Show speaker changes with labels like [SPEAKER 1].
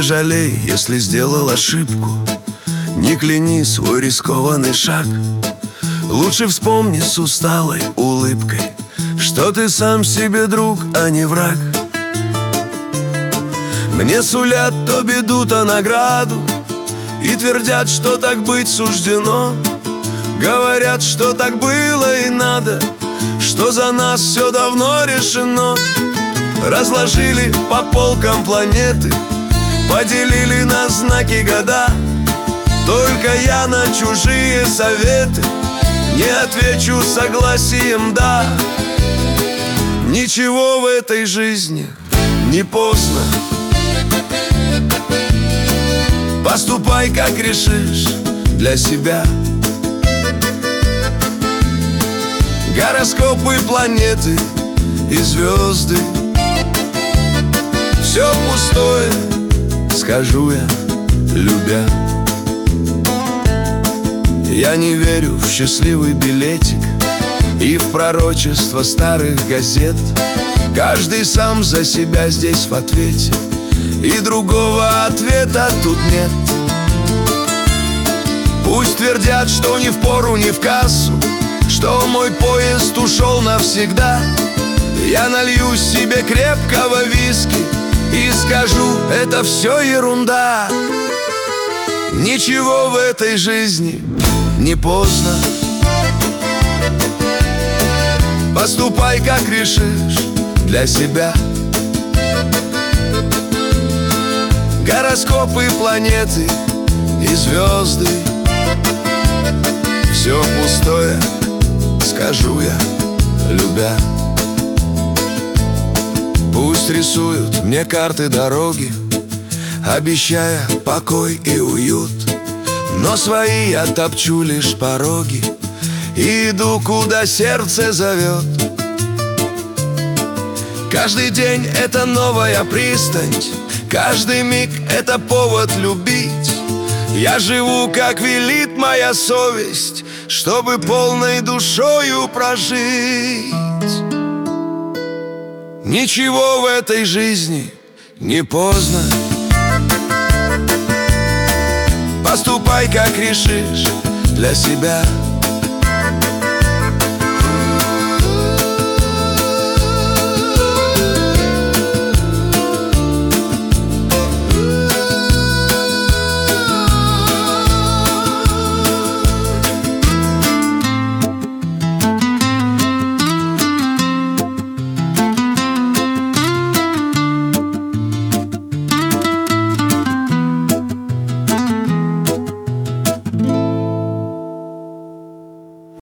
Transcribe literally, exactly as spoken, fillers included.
[SPEAKER 1] жалей, если сделал ошибку. Не кляни свой рискованный шаг. Лучше вспомни с усталой улыбкой, что ты сам себе друг, а не враг. Мне сулят то беду, то награду, и твердят, что так быть суждено. Говорят, что так было и надо, что за нас все давно решено. Разложили по полкам планеты, поделили на знаки года. Только я на чужие советы не отвечу согласием «да». Ничего в этой жизни не поздно. Поступай, как решишь для себя. Гороскопы, планеты и звезды — все пустое, скажу я, любя. Я не верю в счастливый билетик и в пророчество старых газет. Каждый сам за себя здесь в ответе, и другого ответа тут нет. Пусть твердят, что ни в пору, ни в кассу, что мой поезд ушел навсегда. Я налью себе крепкого виски и скажу: это все ерунда. Ничего в этой жизни не поздно. Поступай, как решишь для себя. Гороскопы, планеты и звезды — все пустое, скажу я, любя. Пусть рисуют мне карты дороги, обещая покой и уют, но свои я топчу лишь пороги и иду, куда сердце зовет. Каждый день — это новая пристань, каждый миг — это повод любить. Я живу, как велит моя совесть, чтобы полной душою прожить. Ничего в этой жизни не поздно. Поступай, как решишь для себя.